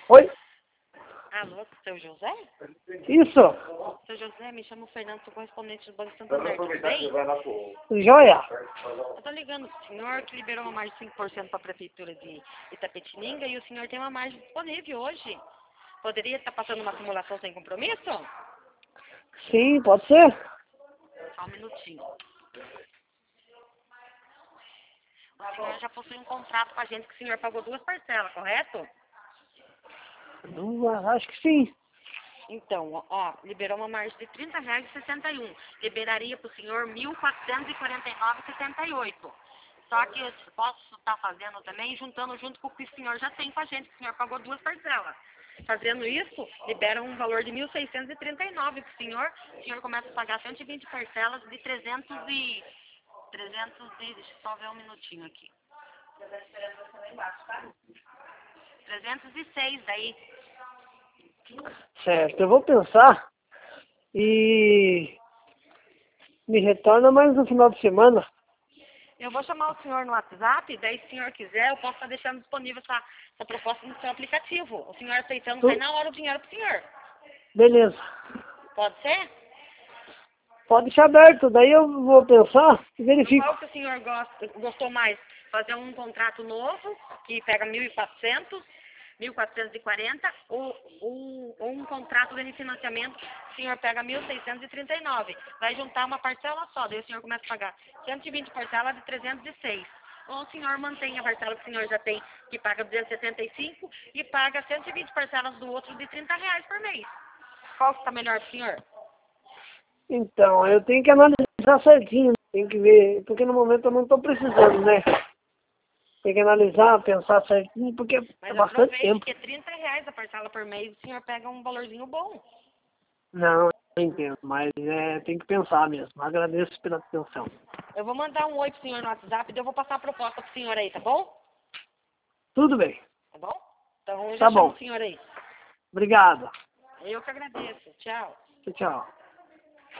Oi? Alô, seu José? Isso? Seu José, me chamo Fernando, sou correspondente do Banco Santander, tudo bem? Joia? Eu tô ligando pro senhor que liberou uma margem de 5% para a Prefeitura de Itapetininga e o senhor tem uma margem disponível hoje. Poderia estar passando uma simulação sem compromisso? Sim, pode ser? Só um minutinho. O senhor já possui um contrato com a gente que o senhor pagou 2 parcelas, correto? Acho que sim. Então, ó, liberou uma margem de R$ 30,61. Liberaria para o senhor R$ 1.449,78. Só que eu posso estar fazendo também, juntando junto com o que o senhor já tem com a gente, que o senhor pagou 2 parcelas. Fazendo isso, libera um valor de R$ 1.639 para o senhor começa a pagar 120 parcelas de 300 e... deixa eu só ver um minutinho aqui. 306 daí. Certo, eu vou pensar e me retorna mais no final de semana. Eu vou chamar o senhor no WhatsApp, daí se o senhor quiser, eu posso estar deixando disponível essa proposta no seu aplicativo. O senhor aceitando, sai na hora o dinheiro pro senhor. Beleza. Pode ser? Pode deixar aberto, daí eu vou pensar e verifico. Qual que o senhor gostou mais? Fazer um contrato novo, que pega 1.400, 1.440, ou um contrato de refinanciamento, o senhor pega 1.639. Vai juntar uma parcela só, daí o senhor começa a pagar 120 parcelas de 306. Ou o senhor mantém a parcela que o senhor já tem, que paga 275, e paga 120 parcelas do outro de R$ 30 por mês. Qual que está melhor para o senhor? Então, eu tenho que analisar certinho, tem que ver, porque no momento eu não estou precisando, né? Tem que analisar, pensar certinho, porque é Mas bastante aproveite tempo. que é R$ 30 a parcela por mês, o senhor pega um valorzinho bom. Não, eu entendo, mas tem que pensar mesmo. Agradeço pela atenção. Eu vou mandar um oi pro senhor no WhatsApp e eu vou passar a proposta pro senhor aí, tá bom? Tudo bem. Tá bom? Então eu já Tá chamo bom. o senhor aí. Obrigado. Eu que agradeço. Tchau. Tchau.